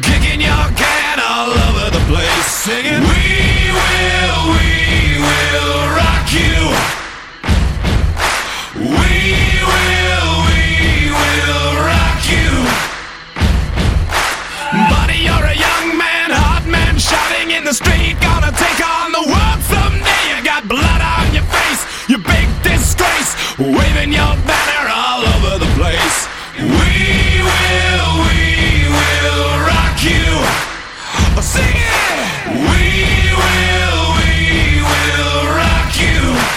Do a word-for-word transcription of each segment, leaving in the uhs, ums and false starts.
kicking your can all over the place, singing, we will, we will rock you. We will, we will rock you. Buddy, you're a young man, hot man, shouting in the street, gonna take on the world someday. You got blood on your face, you big disgrace, waving your banner all over the place. We will, we will rock you. Sing it! We will, we will rock you.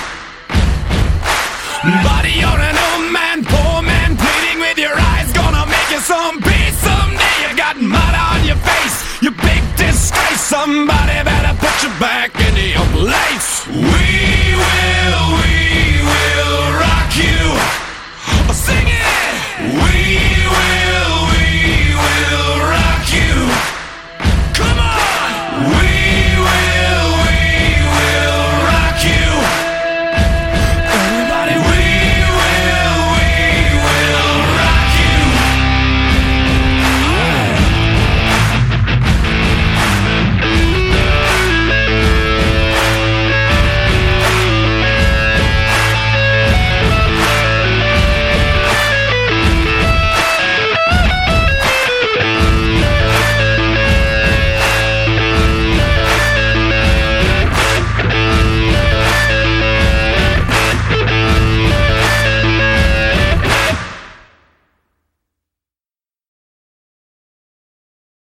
Buddy, you're an old man, poor man, pleading with your eyes, gonna make you some peace someday. You got mud on your face, you big disgrace. Somebody better put you back into your place. We